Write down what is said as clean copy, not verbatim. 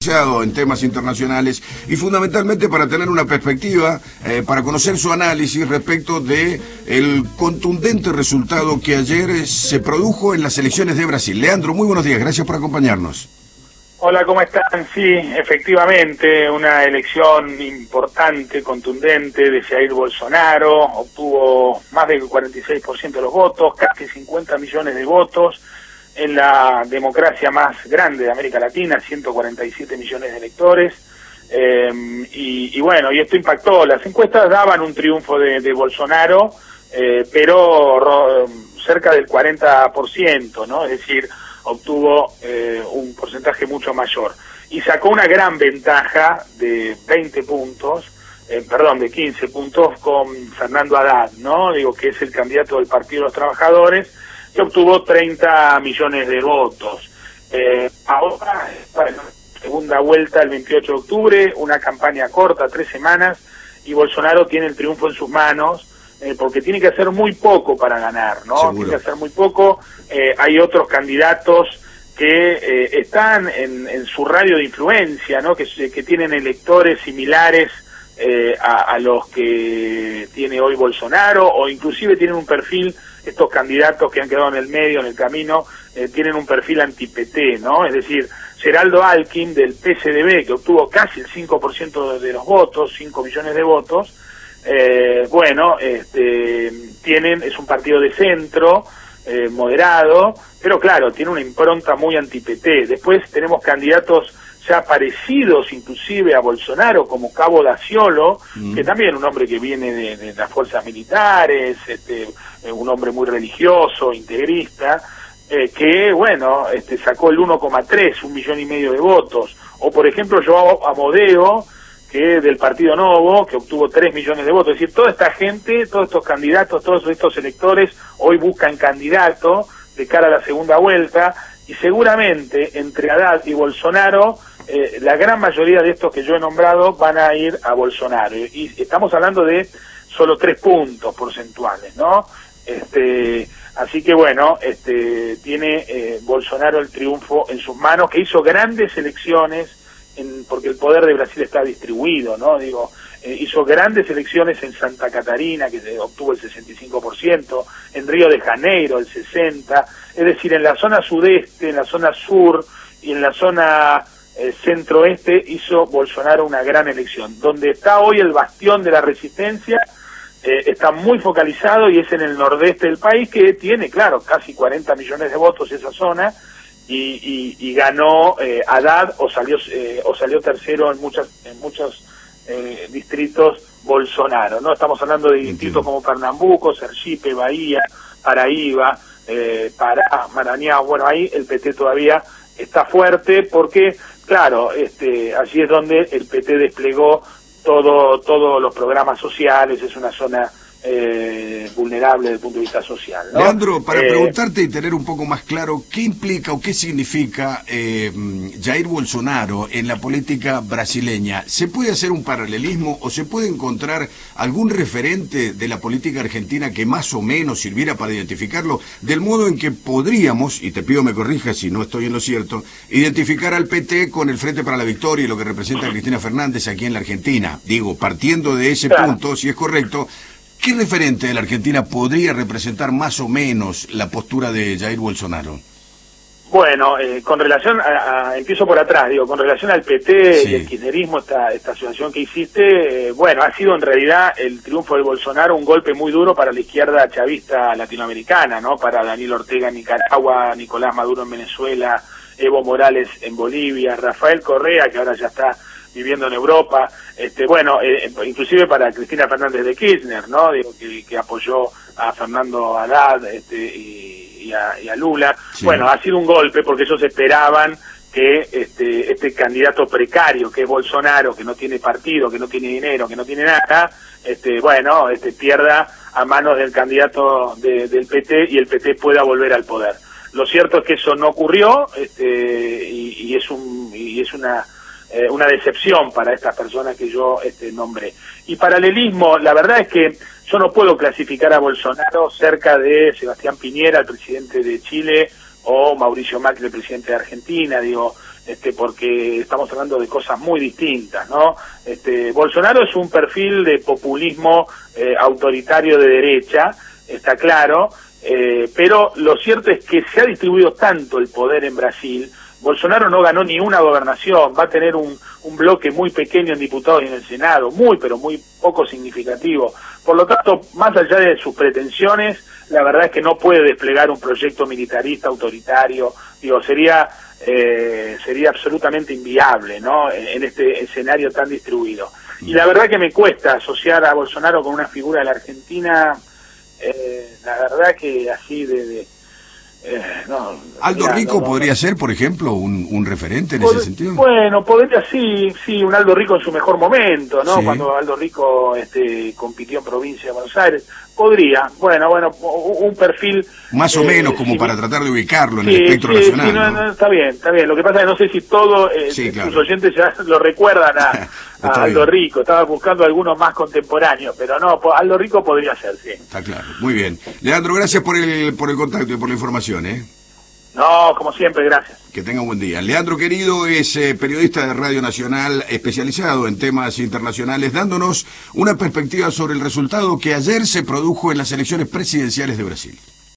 en temas internacionales y fundamentalmente para tener una perspectiva, para conocer su análisis respecto de el contundente resultado que ayer se produjo en las elecciones de Brasil. Leandro, muy buenos días, gracias por acompañarnos. Hola, ¿cómo están? Sí, efectivamente, una elección importante, contundente de Jair Bolsonaro, obtuvo más del 46% de los votos, casi 50 millones de votos, en la democracia más grande de América Latina, 147 millones de electores, y bueno, y esto impactó. Las encuestas daban un triunfo de Bolsonaro, pero cerca del 40%, ¿no? Es decir, obtuvo un porcentaje mucho mayor. Y sacó una gran ventaja de 20 puntos, de 15 puntos con Fernando Haddad, ¿no? Digo, que es el candidato del Partido de los Trabajadores, que obtuvo 30 millones de votos. Ahora, para la segunda vuelta, el 28 de octubre, una campaña corta, 3 semanas, y Bolsonaro tiene el triunfo en sus manos, porque tiene que hacer muy poco para ganar, ¿no? Seguro. Tiene que hacer muy poco. Hay otros candidatos que están en su radio de influencia, ¿no? Que tienen electores similares a los que tiene hoy Bolsonaro, o inclusive tienen un perfil, estos candidatos que han quedado en el medio, en el camino, tienen un perfil anti-PT, ¿no? Es decir, Geraldo Alckmin del PSDB, que obtuvo casi el 5% de los votos, 5 millones de votos, es un partido de centro, moderado, pero claro, tiene una impronta muy anti-PT. Después tenemos candidatos ya parecidos inclusive a Bolsonaro, como Cabo Daciolo, que también un hombre que viene de las fuerzas militares, un hombre muy religioso, integrista, que sacó el 1,3, 1,5 millones de votos. O por ejemplo João Amodeo, que del Partido Novo, que obtuvo 3 millones de votos. Es decir, toda esta gente, todos estos candidatos, todos estos electores, hoy buscan candidato de cara a la segunda vuelta, y seguramente entre Haddad y Bolsonaro, la gran mayoría de estos que yo he nombrado van a ir a Bolsonaro. Y estamos hablando de solo 3 puntos porcentuales, ¿no? Así que bueno, tiene Bolsonaro el triunfo en sus manos, que hizo grandes elecciones, porque el poder de Brasil está distribuido, ¿no? Digo, hizo grandes elecciones en Santa Catarina, que obtuvo el 65%, en Río de Janeiro el 60%, es decir, en la zona sudeste, en la zona sur y en la zona centroeste hizo Bolsonaro una gran elección. Donde está hoy el bastión de la resistencia, está muy focalizado, y es en el nordeste del país, que tiene, claro, casi 40 millones de votos esa zona, y ganó Haddad, o salió tercero en muchos distritos Bolsonaro, ¿no? Estamos hablando de distritos como Pernambuco, Sergipe, Bahía, Paraíba, Pará, Maranhão. Bueno, ahí el PT todavía está fuerte, porque claro, allí es donde el PT desplegó todos los programas sociales. Es una zona vulnerable desde el punto de vista social, ¿no? Leandro, para preguntarte y tener un poco más claro, ¿qué implica o qué significa Jair Bolsonaro en la política brasileña? ¿Se puede hacer un paralelismo o se puede encontrar algún referente de la política argentina que más o menos sirviera para identificarlo, del modo en que podríamos, y te pido me corrijas si no estoy en lo cierto, identificar al PT con el Frente para la Victoria y lo que representa a Cristina Fernández aquí en la Argentina? Digo, partiendo de ese punto, si es correcto, ¿qué referente de la Argentina podría representar más o menos la postura de Jair Bolsonaro? Bueno, con relación empiezo por atrás, con relación al PT Sí. y el kirchnerismo, esta asociación que hiciste, ha sido en realidad el triunfo de Bolsonaro un golpe muy duro para la izquierda chavista latinoamericana, ¿no? Para Daniel Ortega en Nicaragua, Nicolás Maduro en Venezuela, Evo Morales en Bolivia, Rafael Correa, que ahora ya está viviendo en Europa, inclusive para Cristina Fernández de Kirchner, ¿no? Que apoyó a Fernando Haddad y a Lula. Sí. Bueno, ha sido un golpe porque ellos esperaban que este candidato precario, que es Bolsonaro, que no tiene partido, que no tiene dinero, que no tiene nada, pierda a manos del candidato del PT, y el PT pueda volver al poder. Lo cierto es que eso no ocurrió, y es una decepción para estas personas que yo nombré. Y paralelismo, la verdad es que yo no puedo clasificar a Bolsonaro cerca de Sebastián Piñera, el presidente de Chile, o Mauricio Macri, el presidente de Argentina. porque estamos hablando de cosas muy distintas, ¿no? Bolsonaro es un perfil de populismo autoritario de derecha, está claro, pero lo cierto es que se ha distribuido tanto el poder en Brasil. Bolsonaro no ganó ni una gobernación, va a tener un bloque muy pequeño en diputados y en el Senado, pero muy poco significativo. Por lo tanto, más allá de sus pretensiones, la verdad es que no puede desplegar un proyecto militarista autoritario. Digo, sería absolutamente inviable, ¿no? En este escenario tan distribuido. Y la verdad que me cuesta asociar a Bolsonaro con una figura de la Argentina, la verdad que así no, Aldo Rico podría ser, por ejemplo, un referente en ese sentido. Bueno, podría sí, un Aldo Rico en su mejor momento, ¿no? Sí. Cuando Aldo Rico compitió en provincia de Buenos Aires. Podría, bueno, un perfil... Más o menos como para tratar de ubicarlo en el espectro nacional. Sí, no, está bien. Lo que pasa es que no sé si todos claro. sus oyentes ya lo recuerdan a Aldo Rico. Estaba buscando algunos más contemporáneos, pero no, Aldo Rico podría ser, sí. Está claro, muy bien. Leandro, gracias por el contacto y por la información, ¿eh? No, como siempre, gracias. Que tenga un buen día. Leandro Querido es periodista de Radio Nacional especializado en temas internacionales, dándonos una perspectiva sobre el resultado que ayer se produjo en las elecciones presidenciales de Brasil.